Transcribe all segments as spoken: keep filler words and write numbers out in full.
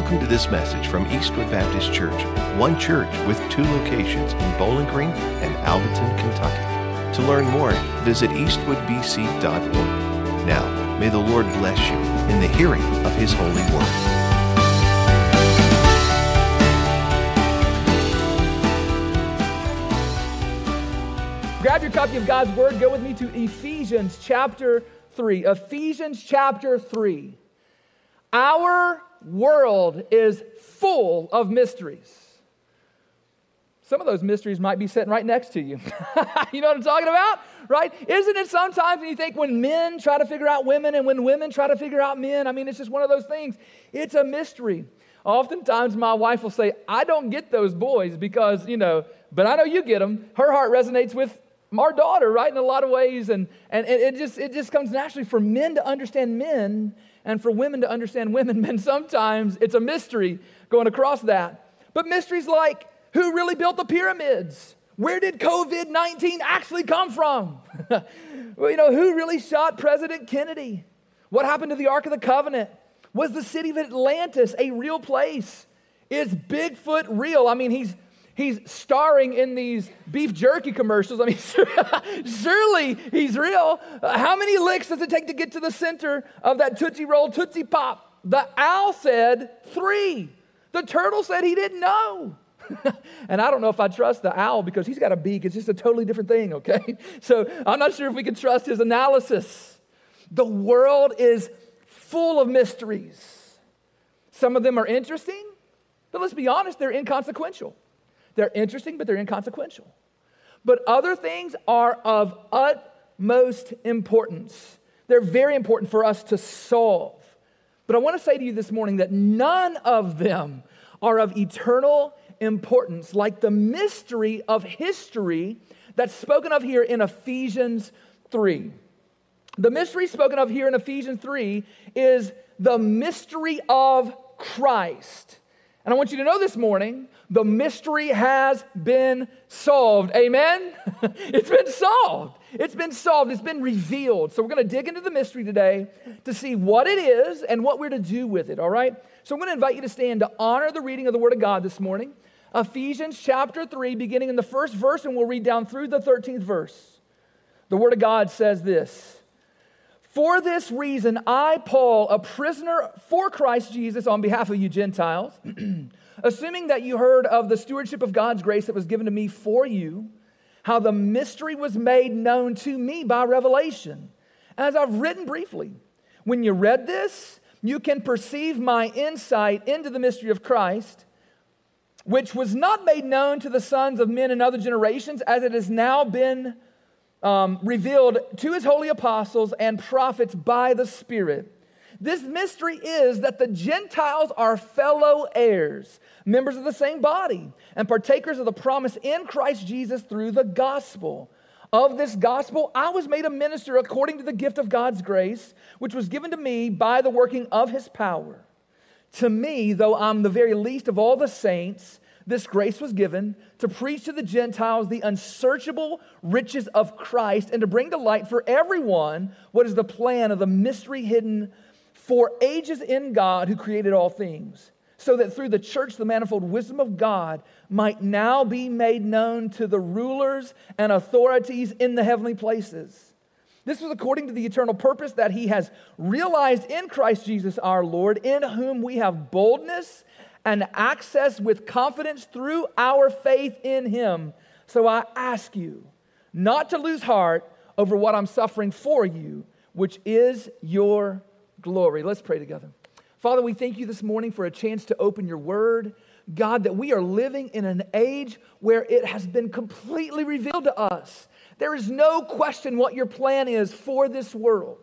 Welcome to this message from Eastwood Baptist Church, one church with two locations in Bowling Green and Alvaton, Kentucky. To learn more, visit eastwood b c dot org. Now, may the Lord bless you in the hearing of His holy word. Grab your copy of God's Word. Go with me to Ephesians chapter three. Ephesians chapter three. Our world is full of mysteries. Some of those mysteries might be sitting right next to you. You know what I'm talking about? Right? Isn't it sometimes when you think when men try to figure out women and when women try to figure out men, I mean, it's just one of those things. It's a mystery. Oftentimes my wife will say, I don't get those boys because, you know, but I know you get them. Her heart resonates with our daughter, right, in a lot of ways. And, and it just it just comes naturally for men to understand men and for women to understand women. Men, sometimes it's a mystery going across that. But mysteries like, who really built the pyramids? Where did covid nineteen actually come from? Well, you know, who really shot President Kennedy? What happened to the Ark of the Covenant? Was the city of Atlantis a real place? Is Bigfoot real? I mean, he's he's starring in these beef jerky commercials. I mean, surely he's real. Uh, how many licks does it take to get to the center of that Tootsie Roll Tootsie Pop? The owl said three. The turtle said he didn't know. And I don't know if I trust the owl because he's got a beak. It's just a totally different thing, okay? So I'm not sure if we can trust his analysis. The world is full of mysteries. Some of them are interesting, but let's be honest, they're inconsequential. They're interesting, but they're inconsequential. But other things are of utmost importance. They're very important for us to solve. But I want to say to you this morning that none of them are of eternal importance, like the mystery of history that's spoken of here in Ephesians three. The mystery spoken of here in Ephesians three is the mystery of Christ. And I want you to know this morning, the mystery has been solved. Amen? It's been solved. It's been solved. It's been revealed. So we're going to dig into the mystery today to see what it is and what we're to do with it, all right? So I'm going to invite you to stand to honor the reading of the Word of God this morning. Ephesians chapter three, beginning in the first verse, and we'll read down through the thirteenth verse. The Word of God says this: For this reason, I, Paul, a prisoner for Christ Jesus on behalf of you Gentiles, assuming that you heard of the stewardship of God's grace that was given to me for you, how the mystery was made known to me by revelation. As I've written briefly, when you read this, you can perceive my insight into the mystery of Christ, which was not made known to the sons of men in other generations, as it has now been Um, revealed to his holy apostles and prophets by the Spirit. This mystery is that the Gentiles are fellow heirs, members of the same body, and partakers of the promise in Christ Jesus through the gospel. Of this gospel, I was made a minister according to the gift of God's grace, which was given to me by the working of his power. To me, though I'm the very least of all the saints, this grace was given to preach to the Gentiles the unsearchable riches of Christ and to bring to light for everyone what is the plan of the mystery hidden for ages in God who created all things, so that through the church the manifold wisdom of God might now be made known to the rulers and authorities in the heavenly places. This was according to the eternal purpose that he has realized in Christ Jesus our Lord, in whom we have boldness and access with confidence through our faith in him. So I ask you not to lose heart over what I'm suffering for you, which is your glory. Let's pray together. Father, we thank you this morning for a chance to open your word. God, that we are living in an age where it has been completely revealed to us. There is no question what your plan is for this world.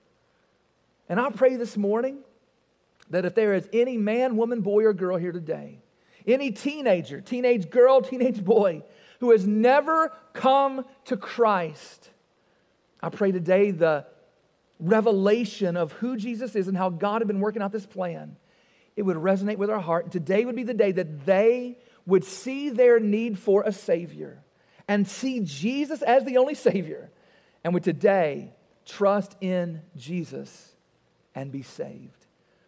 And I pray this morning that if there is any man, woman, boy, or girl here today, any teenager, teenage girl, teenage boy, who has never come to Christ, I pray today the revelation of who Jesus is and how God had been working out this plan, it would resonate with our heart. And today would be the day that they would see their need for a Savior and see Jesus as the only Savior, and would today trust in Jesus and be saved.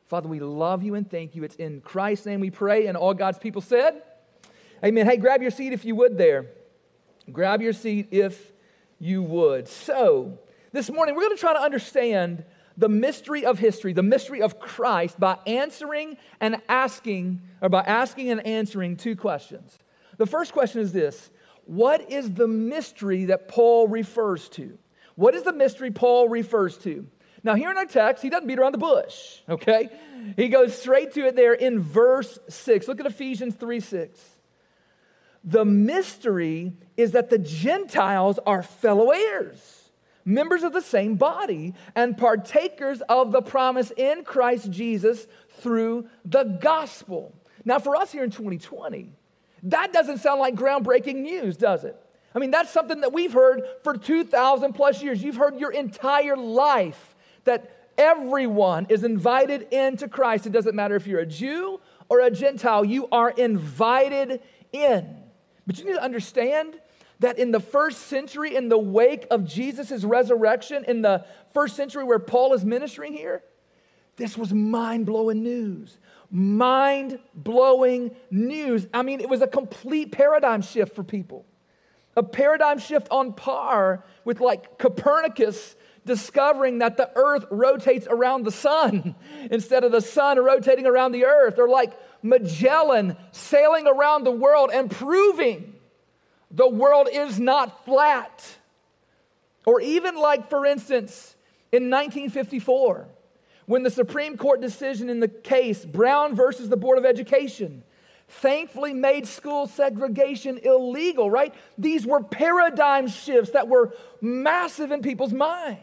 Father, we love you and thank you. It's in Christ's name we pray, and all God's people said, amen. Hey, grab your seat if you would there. Grab your seat if you would. So, this morning we're going to try to understand the mystery of history, the mystery of Christ, by answering and asking, or by asking and answering two questions. The first question is this: what is the mystery that Paul refers to? What is the mystery Paul refers to? Now, here in our text, he doesn't beat around the bush, okay? He goes straight to it there in verse six. Look at Ephesians three six. The mystery is that the Gentiles are fellow heirs, members of the same body, and partakers of the promise in Christ Jesus through the gospel. Now, for us here in twenty twenty, that doesn't sound like groundbreaking news, does it? I mean, that's something that we've heard for two thousand plus years. You've heard your entire life that everyone is invited into Christ. It doesn't matter if you're a Jew or a Gentile, you are invited in. But you need to understand that in the first century, in the wake of Jesus' resurrection, in the first century where Paul is ministering here, this was mind-blowing news. Mind-blowing news. I mean, it was a complete paradigm shift for people. A paradigm shift on par with like Copernicus discovering that the earth rotates around the sun instead of the sun rotating around the earth. Or like Magellan sailing around the world and proving the world is not flat. Or even like, for instance, in nineteen fifty-four, when the Supreme Court decision in the case Brown versus the Board of Education thankfully made school segregation illegal, right? These were paradigm shifts that were massive in people's minds.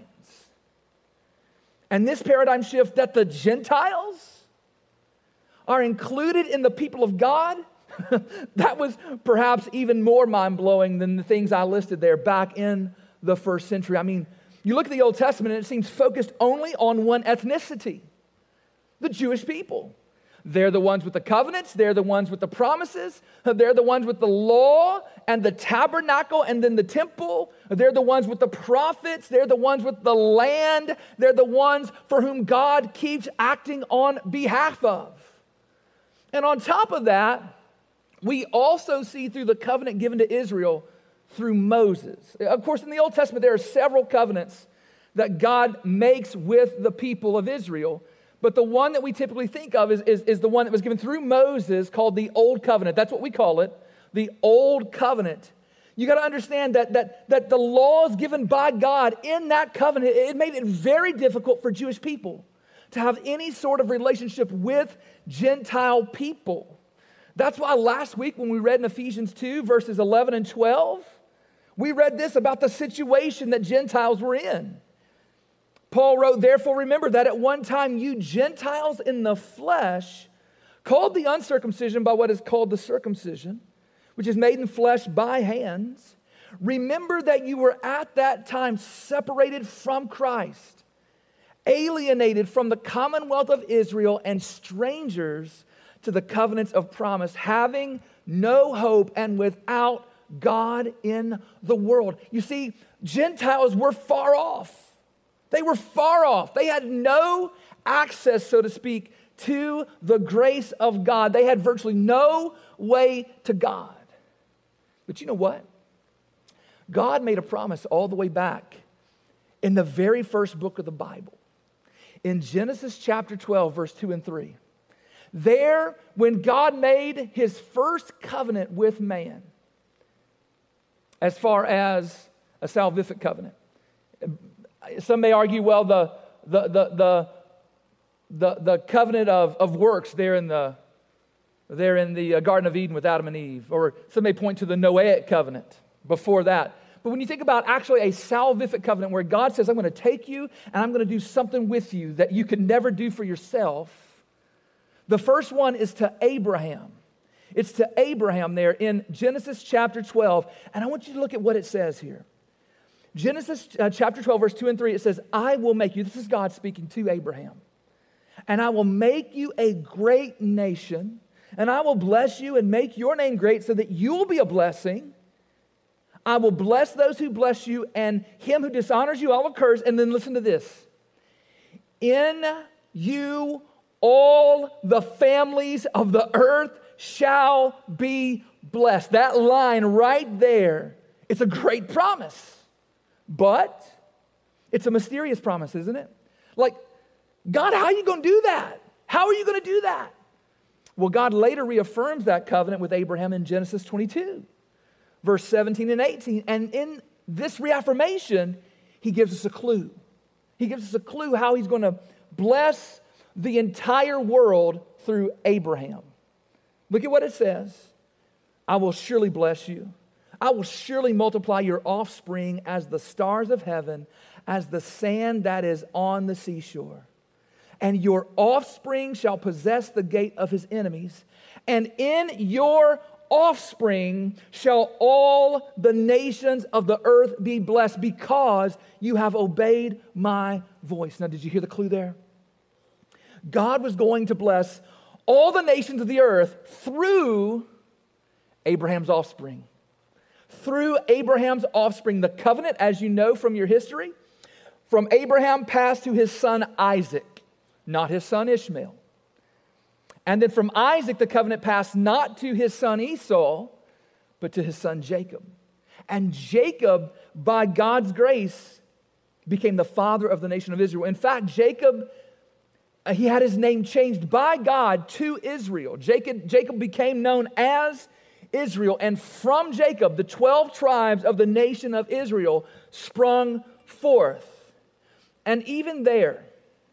And this paradigm shift that the Gentiles are included in the people of God, that was perhaps even more mind-blowing than the things I listed there back in the first century. I mean, you look at the Old Testament and it seems focused only on one ethnicity, the Jewish people. They're the ones with the covenants. They're the ones with the promises. They're the ones with the law and the tabernacle and then the temple. They're the ones with the prophets. They're the ones with the land. They're the ones for whom God keeps acting on behalf of. And on top of that, we also see through the covenant given to Israel through Moses. Of course, in the Old Testament, there are several covenants that God makes with the people of Israel. But the one that we typically think of is, is, is the one that was given through Moses called the Old Covenant. That's what we call it, the Old Covenant. You got to understand that, that, that the laws given by God in that covenant, it made it very difficult for Jewish people to have any sort of relationship with Gentile people. That's why last week when we read in Ephesians two, verses eleven and twelve, we read this about the situation that Gentiles were in. Paul wrote, therefore remember that at one time you Gentiles in the flesh, called the uncircumcision by what is called the circumcision, which is made in flesh by hands, remember that you were at that time separated from Christ, alienated from the commonwealth of Israel and strangers to the covenants of promise, having no hope and without God in the world. You see, Gentiles were far off. They were far off. They had no access, so to speak, to the grace of God. They had virtually no way to God. But you know what? God made a promise all the way back in the very first book of the Bible. In Genesis chapter twelve, verse two and three. There, when God made his first covenant with man, as far as a salvific covenant. Some may argue, well, the the the the the, the covenant of, of works there in the there in the Garden of Eden with Adam and Eve, or some may point to the Noahic covenant before that. But when you think about actually a salvific covenant where God says, I'm going to take you and I'm going to do something with you that you can never do for yourself, the first one is to Abraham. It's to Abraham there in Genesis chapter twelve. And I want you to look at what it says here. Genesis uh, chapter twelve, verse two and three, it says, I will make you, this is God speaking to Abraham, and I will make you a great nation, and I will bless you and make your name great so that you will be a blessing. I will bless those who bless you, and him who dishonors you I will curse. And then listen to this. In you all the families of the earth shall be blessed. That line right there, it's a great promise. But it's a mysterious promise, isn't it? Like, God, how are you going to do that? How are you going to do that? Well, God later reaffirms that covenant with Abraham in Genesis twenty-two, verse seventeen and eighteen. And in this reaffirmation, he gives us a clue. He gives us a clue how he's going to bless the entire world through Abraham. Look at what it says. I will surely bless you. I will surely multiply your offspring as the stars of heaven, as the sand that is on the seashore. And your offspring shall possess the gate of his enemies. And in your offspring shall all the nations of the earth be blessed, because you have obeyed my voice. Now, did you hear the clue there? God was going to bless all the nations of the earth through Abraham's offspring. Through Abraham's offspring. The covenant, as you know from your history, from Abraham passed to his son Isaac, not his son Ishmael. And then from Isaac, the covenant passed not to his son Esau, but to his son Jacob. And Jacob, by God's grace, became the father of the nation of Israel. In fact, Jacob, uh, he had his name changed by God to Israel. Jacob, Jacob became known as Israel. And from Jacob, the twelve tribes of the nation of Israel sprung forth. And even there,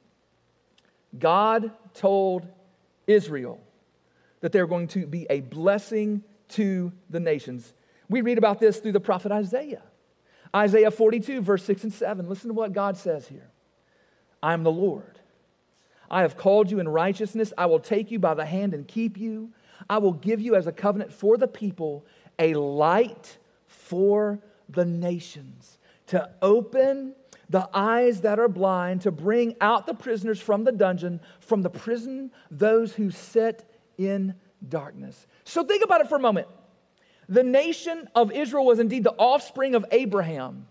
God told Israel that they're going to be a blessing to the nations. We read about this through the prophet Isaiah. Isaiah forty-two, verse six and seven. Listen to what God says here. I am the Lord. I have called you in righteousness. I will take you by the hand and keep you. I will give you as a covenant for the people, a light for the nations, to open the eyes that are blind, to bring out the prisoners from the dungeon, from the prison, those who sit in darkness. So think about it for a moment. The nation of Israel was indeed the offspring of Abraham.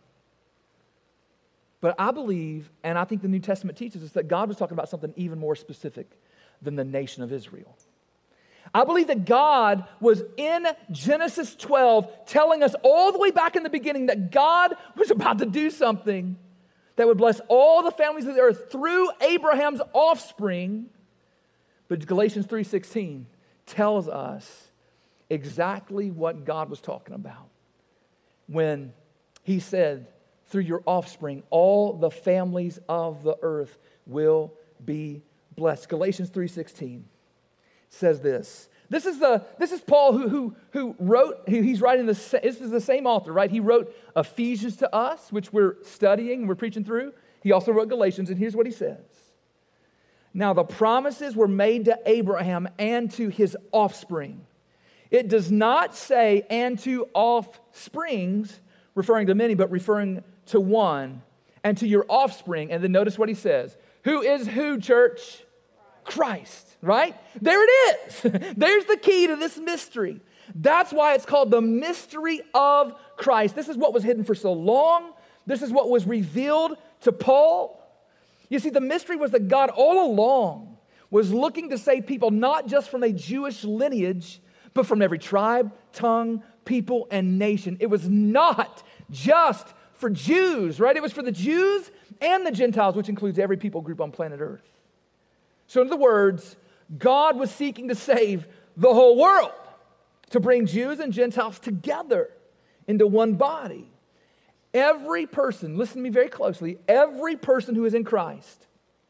But I believe, and I think the New Testament teaches us, that God was talking about something even more specific than the nation of Israel. I believe that God was in Genesis twelve telling us all the way back in the beginning that God was about to do something that would bless all the families of the earth through Abraham's offspring. But Galatians three sixteen tells us exactly what God was talking about when he said, through your offspring, all the families of the earth will be blessed. Galatians three sixteen says this. This is the this is Paul who who who wrote. Who he's writing this. This is the same author, right? He wrote Ephesians to us, which we're studying, we're preaching through. He also wrote Galatians, and here's what he says. Now the promises were made to Abraham and to his offspring. It does not say and to offsprings, referring to many, but referring to one, and to your offspring. And then notice what he says. Who is who, church? Christ, right? There it is. There's the key to this mystery. That's why it's called the mystery of Christ. This is what was hidden for so long. This is what was revealed to Paul. You see, the mystery was that God all along was looking to save people not just from a Jewish lineage, but from every tribe, tongue, people, and nation. It was not just for Jews, right? It was for the Jews and the Gentiles, which includes every people group on planet Earth. So in other words, God was seeking to save the whole world, to bring Jews and Gentiles together into one body. Every person, listen to me very closely, every person who is in Christ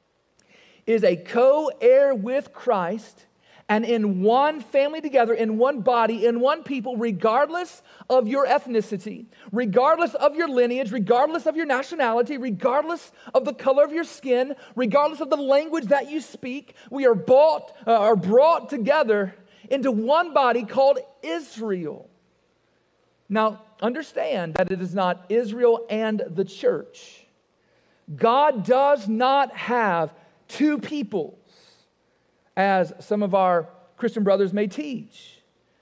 is a co-heir with Christ and in one family together, in one body, in one people, regardless of your ethnicity, regardless of your lineage, regardless of your nationality, regardless of the color of your skin, regardless of the language that you speak. We are bought, uh, are brought together into one body called Israel. Now, understand that it is not Israel and the church. God does not have two peoples, as some of our Christian brothers may teach.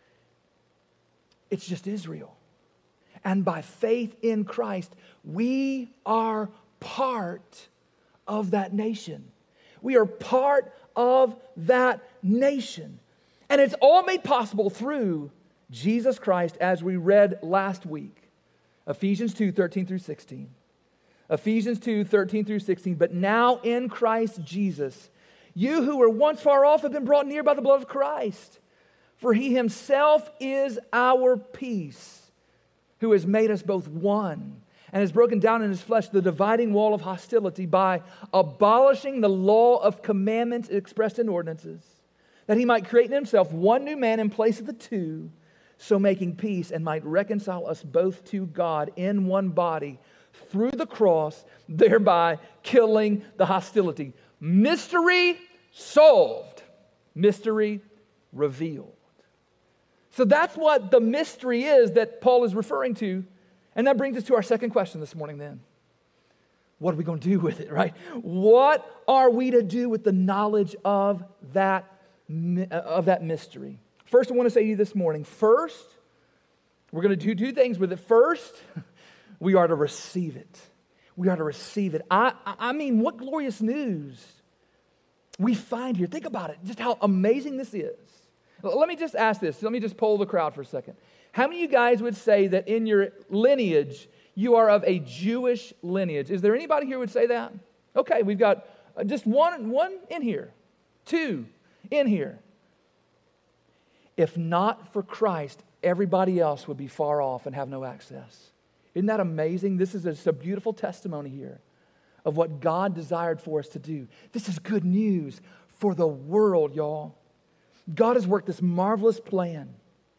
It's just Israel. And by faith in Christ, we are part of that nation. We are part of that nation. And it's all made possible through Jesus Christ, as we read last week. Ephesians two, thirteen through sixteen. Ephesians two, thirteen through sixteen. But now in Christ Jesus, you who were once far off have been brought near by the blood of Christ. For he himself is our peace, who has made us both one, and has broken down in his flesh the dividing wall of hostility by abolishing the law of commandments expressed in ordinances, that he might create in himself one new man in place of the two, so making peace, and might reconcile us both to God in one body through the cross, thereby killing the hostility. Mystery solved. Mystery revealed. So that's what the mystery is that Paul is referring to. And that brings us to our second question this morning then. What are we going to do with it, right? What are we to do with the knowledge of that, of that mystery? First, I want to say to you this morning, first, we're going to do two things with it. First, we are to receive it. We are to receive it. I, I mean, what glorious news we find here. Think about it, just how amazing this is. Let me just ask this. Let me just poll the crowd for a second. How many of you guys would say that in your lineage, you are of a Jewish lineage? Is there anybody here who would say that? Okay, we've got just one, one in here, two in here. If not for Christ, everybody else would be far off and have no access. Isn't that amazing? This is a, a beautiful testimony here of what God desired for us to do. This is good news for the world, y'all. God has worked this marvelous plan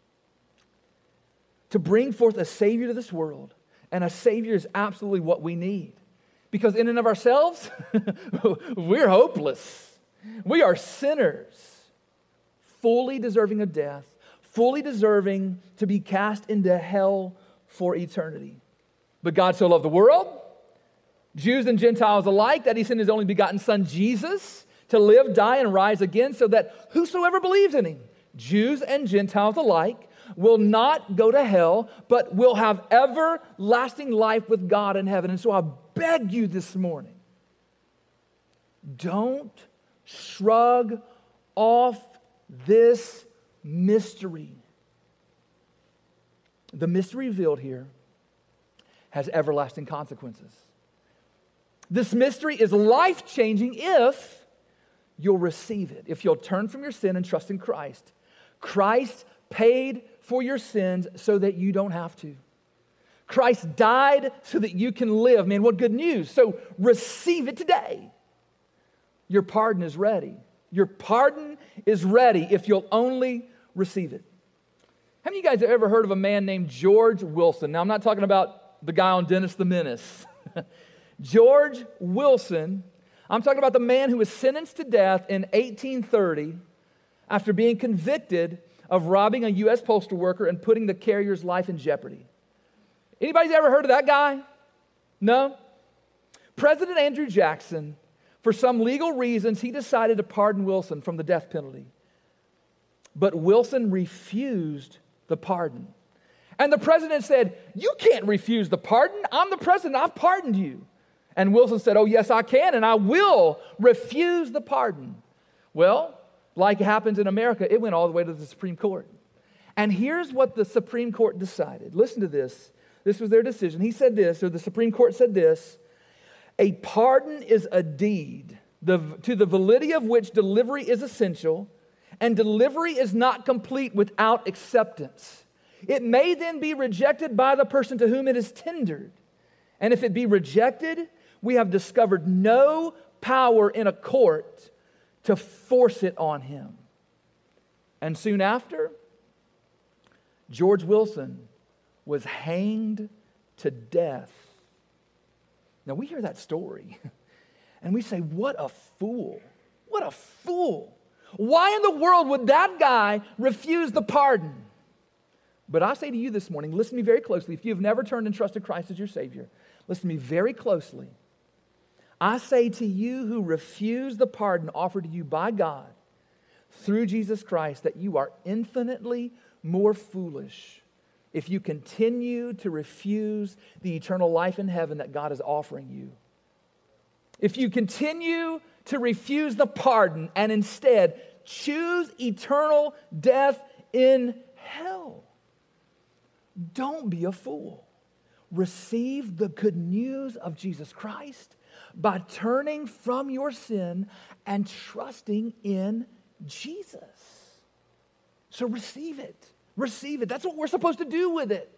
to bring forth a Savior to this world. And a Savior is absolutely what we need. Because in and of ourselves, we're hopeless. We are sinners, fully deserving of death, fully deserving to be cast into hell for eternity. But God so loved the world, Jews and Gentiles alike, that he sent his only begotten Son, Jesus, to live, die, and rise again, so that whosoever believes in him, Jews and Gentiles alike, will not go to hell, but will have everlasting life with God in heaven. And so I beg you this morning, don't shrug off this mystery. The mystery revealed here has everlasting consequences. This mystery is life-changing if you'll receive it, if you'll turn from your sin and trust in Christ. Christ paid for your sins so that you don't have to. Christ died so that you can live. Man, what good news. So receive it today. Your pardon is ready. Your pardon is ready if you'll only receive it. How many of you guys have ever heard of a man named George Wilson? Now, I'm not talking about the guy on Dennis the Menace. George Wilson, I'm talking about the man who was sentenced to death in eighteen thirty after being convicted of robbing a U S postal worker and putting the carrier's life in jeopardy. Anybody's ever heard of that guy? No? President Andrew Jackson, for some legal reasons, he decided to pardon Wilson from the death penalty. But Wilson refused the pardon. And the president said, "You can't refuse the pardon. I'm the president. I've pardoned you." And Wilson said, "Oh, yes, I can, and I will refuse the pardon." Well, like happens in America, it went all the way to the Supreme Court. And here's what the Supreme Court decided. Listen to this. This was their decision. He said this, or the Supreme Court said this: "A pardon is a deed, the, to the validity of which delivery is essential, and delivery is not complete without acceptance. It may then be rejected by the person to whom it is tendered. And if it be rejected, we have discovered no power in a court to force it on him." And soon after, George Wilson was hanged to death. Now we hear that story and we say, what a fool. What a fool. Why in the world would that guy refuse the pardon? But I say to you this morning, listen to me very closely. If you've never turned and trusted Christ as your Savior, listen to me very closely. I say to you who refuse the pardon offered to you by God through Jesus Christ, that you are infinitely more foolish if you continue to refuse the eternal life in heaven that God is offering you. If you continue to refuse the pardon and instead choose eternal death in hell. Don't be a fool. Receive the good news of Jesus Christ by turning from your sin and trusting in Jesus. So receive it. Receive it. That's what we're supposed to do with it.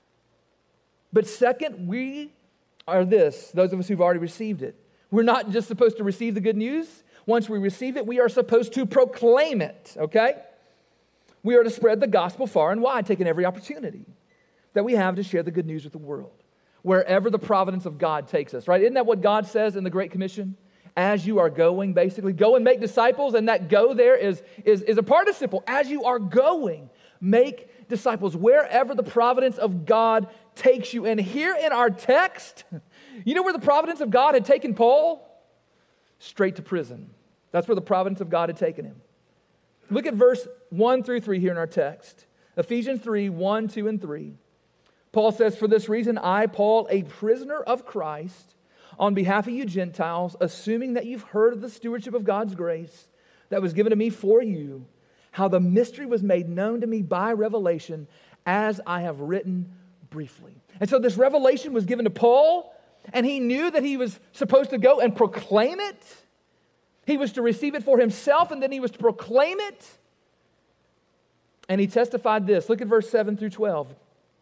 But second, we are this, those of us who've already received it. We're not just supposed to receive the good news. Once we receive it, we are supposed to proclaim it, okay? We are to spread the gospel far and wide, taking every opportunity that we have to share the good news with the world, wherever the providence of God takes us, right? Isn't that what God says in the Great Commission? As you are going, basically, go and make disciples, and that go there is, is, is a participle. As you are going, make disciples, wherever the providence of God takes you. And here in our text, you know where the providence of God had taken Paul? Straight to prison. That's where the providence of God had taken him. Look at verse one through three here in our text. Ephesians three, one, two, and three. Paul says, "For this reason, I, Paul, a prisoner of Christ, on behalf of you Gentiles, assuming that you've heard of the stewardship of God's grace that was given to me for you, how the mystery was made known to me by revelation, as I have written briefly." And so this revelation was given to Paul, and he knew that he was supposed to go and proclaim it. He was to receive it for himself, and then he was to proclaim it. And he testified this. Look at verse seven through twelve.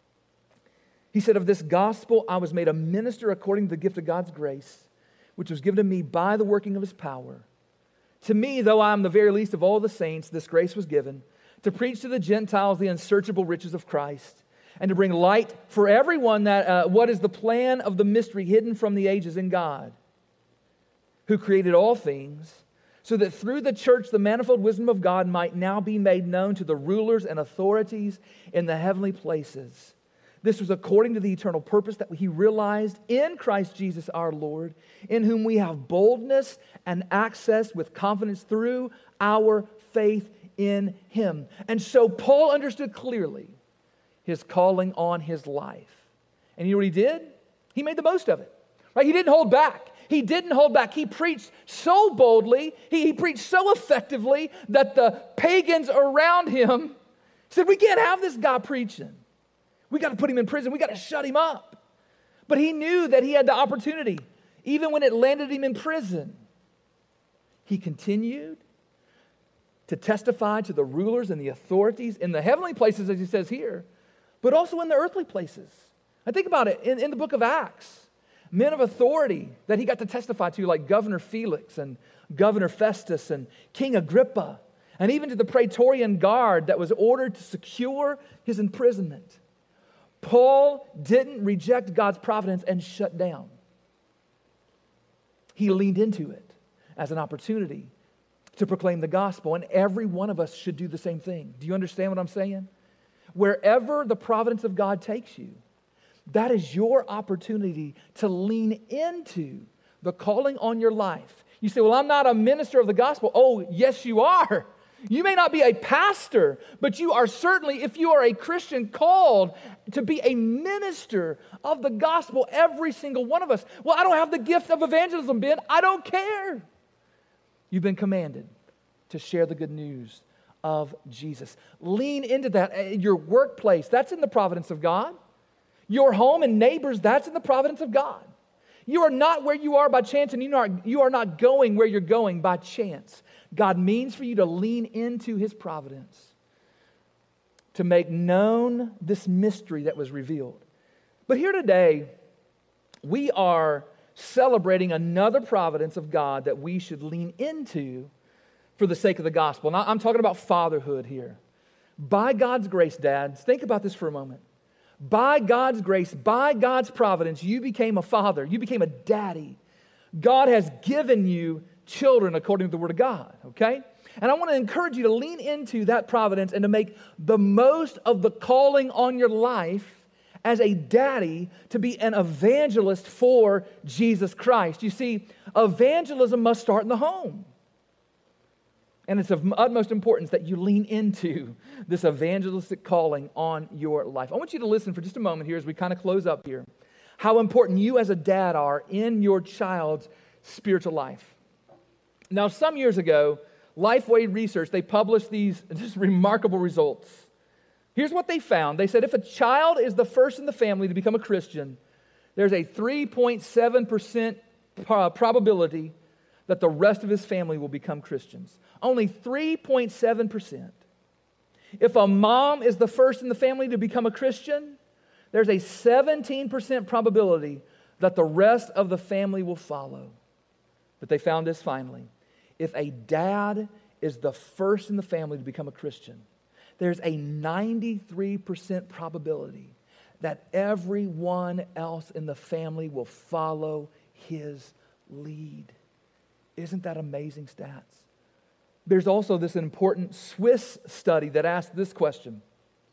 He said, "Of this gospel I was made a minister according to the gift of God's grace, which was given to me by the working of his power. To me, though I am the very least of all the saints, this grace was given, to preach to the Gentiles the unsearchable riches of Christ, and to bring light for everyone that uh, what is the plan of the mystery hidden from the ages in God, who created all things, so that through the church the manifold wisdom of God might now be made known to the rulers and authorities in the heavenly places. This was according to the eternal purpose that he realized in Christ Jesus our Lord, in whom we have boldness and access with confidence through our faith in him." And so Paul understood clearly his calling on his life. And you know what he did? He made the most of it. Right? He didn't hold back. He didn't hold back. He preached so boldly, he, he preached so effectively that the pagans around him said, "We can't have this guy preaching. We got to put him in prison. We got to shut him up." But he knew that he had the opportunity. Even when it landed him in prison, he continued to testify to the rulers and the authorities in the heavenly places, as he says here, but also in the earthly places. And think about it, in, in the book of Acts, men of authority that he got to testify to, like Governor Felix and Governor Festus and King Agrippa, and even to the Praetorian Guard that was ordered to secure his imprisonment. Paul didn't reject God's providence and shut down. He leaned into it as an opportunity to proclaim the gospel, and every one of us should do the same thing. Do you understand what I'm saying? Wherever the providence of God takes you, that is your opportunity to lean into the calling on your life. You say, "Well, I'm not a minister of the gospel." Oh, yes, you are. You may not be a pastor, but you are certainly, if you are a Christian, called to be a minister of the gospel, every single one of us. "Well, I don't have the gift of evangelism, Ben." I don't care. You've been commanded to share the good news of Jesus. Lean into that. Your workplace, that's in the providence of God. Your home and neighbors, that's in the providence of God. You are not where you are by chance, and you are, you are not going where you're going by chance. God means for you to lean into his providence, to make known this mystery that was revealed. But here today, we are celebrating another providence of God that we should lean into for the sake of the gospel. Now, I'm talking about fatherhood here. By God's grace, dads, think about this for a moment. By God's grace, by God's providence, you became a father. You became a daddy. God has given you children according to the Word of God, okay? And I want to encourage you to lean into that providence and to make the most of the calling on your life as a daddy to be an evangelist for Jesus Christ. You see, evangelism must start in the home. And it's of utmost importance that you lean into this evangelistic calling on your life. I want you to listen for just a moment here as we kind of close up here, how important you as a dad are in your child's spiritual life. Now, some years ago, Lifeway Research, they published these just remarkable results. Here's what they found. They said if a child is the first in the family to become a Christian, there's a three point seven percent probability that the rest of his family will become Christians. Only three point seven percent. If a mom is the first in the family to become a Christian, there's a seventeen percent probability that the rest of the family will follow. But they found this finally. If a dad is the first in the family to become a Christian, there's a ninety-three percent probability that everyone else in the family will follow his lead. Isn't that amazing stats? There's also this important Swiss study that asked this question.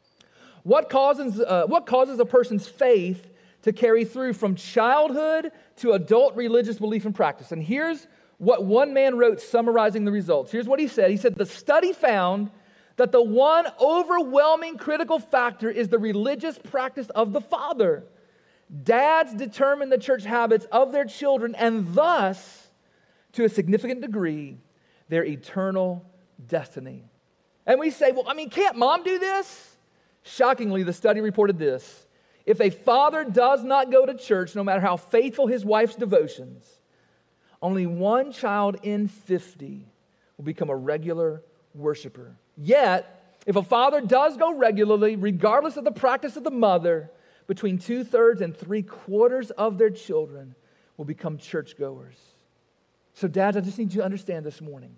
What causes, uh, what causes a person's faith to carry through from childhood to adult religious belief and practice? And here's what one man wrote summarizing the results. Here's what he said. He said, the study found that the one overwhelming critical factor is the religious practice of the father. Dads determine the church habits of their children and thus, to a significant degree, their eternal destiny. And we say, well, I mean, can't mom do this? Shockingly, the study reported this. If a father does not go to church, no matter how faithful his wife's devotions, only one child in fifty will become a regular worshiper. Yet, if a father does go regularly, regardless of the practice of the mother, between two-thirds and three-quarters of their children will become churchgoers. So dads, I just need you to understand this morning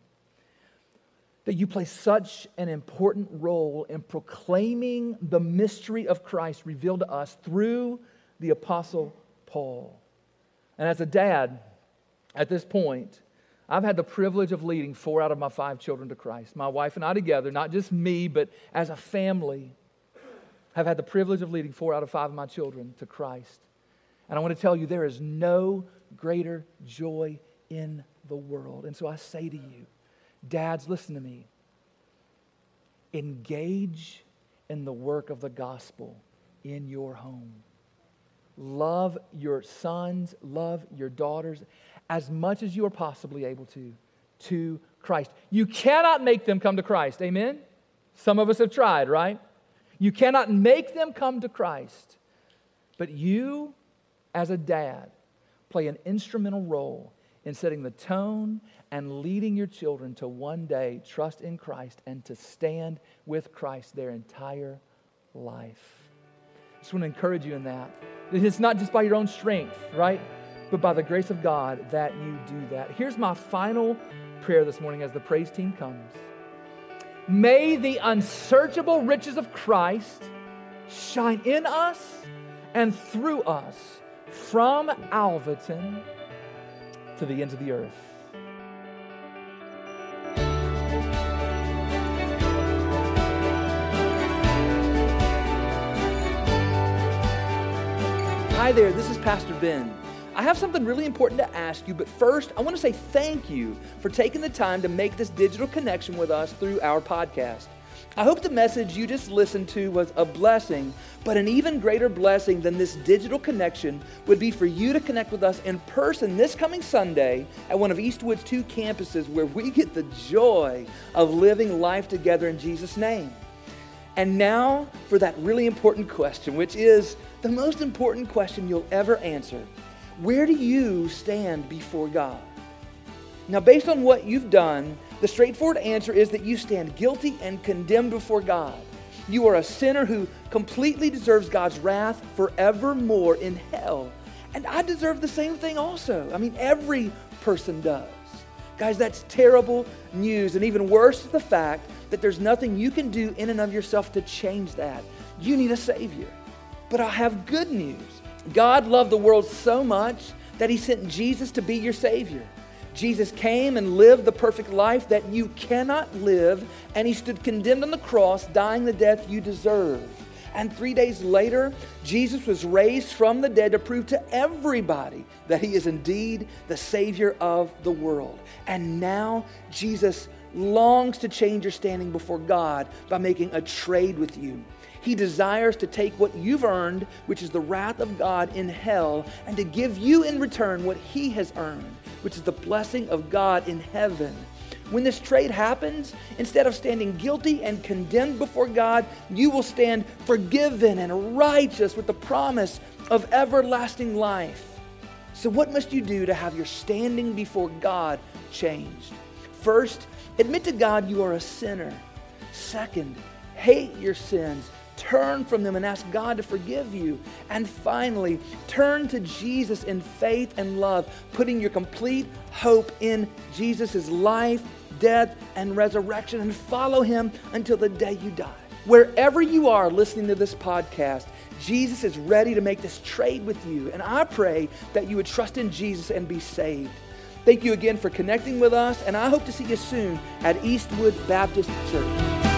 that you play such an important role in proclaiming the mystery of Christ revealed to us through the Apostle Paul. And as a dad, at this point, I've had the privilege of leading four out of my five children to Christ. My wife and I together, not just me, but as a family, have had the privilege of leading four out of five of my children to Christ. And I want to tell you, there is no greater joy in the world. And so I say to you, dads, listen to me. Engage in the work of the gospel in your home. Love your sons, love your daughters as much as you are possibly able to, to Christ. You cannot make them come to Christ, amen? Some of us have tried, right? You cannot make them come to Christ. But you, as a dad, play an instrumental role in setting the tone and leading your children to one day trust in Christ and to stand with Christ their entire life. I just want to encourage you in that. It's not just by your own strength, right? But by the grace of God that you do that. Here's my final prayer this morning as the praise team comes. May the unsearchable riches of Christ shine in us and through us from Alvaton to the ends of the earth. Hi there, this is Pastor Ben. I have something really important to ask you, but first, I want to say thank you for taking the time to make this digital connection with us through our podcast. I hope the message you just listened to was a blessing, but an even greater blessing than this digital connection would be for you to connect with us in person this coming Sunday at one of Eastwood's two campuses where we get the joy of living life together in Jesus' name. And now for that really important question, which is the most important question you'll ever answer. Where do you stand before God? Now, based on what you've done, the straightforward answer is that you stand guilty and condemned before God. You are a sinner who completely deserves God's wrath forevermore in hell. And I deserve the same thing also. I mean, every person does. Guys, that's terrible news. And even worse is the fact that there's nothing you can do in and of yourself to change that. You need a Savior. But I have good news. God loved the world so much that He sent Jesus to be your Savior. Jesus came and lived the perfect life that you cannot live, and He stood condemned on the cross, dying the death you deserve. And three days later, Jesus was raised from the dead to prove to everybody that He is indeed the Savior of the world. And now Jesus longs to change your standing before God by making a trade with you. He desires to take what you've earned, which is the wrath of God in hell, and to give you in return what he has earned, which is the blessing of God in heaven. When this trade happens, instead of standing guilty and condemned before God, you will stand forgiven and righteous with the promise of everlasting life. So what must you do to have your standing before God changed? First, admit to God you are a sinner. Second, hate your sins. Turn from them and ask God to forgive you. And finally, turn to Jesus in faith and love, putting your complete hope in Jesus' life, death, and resurrection, and follow him until the day you die. Wherever you are listening to this podcast, Jesus is ready to make this trade with you. And I pray that you would trust in Jesus and be saved. Thank you again for connecting with us, and I hope to see you soon at Eastwood Baptist Church.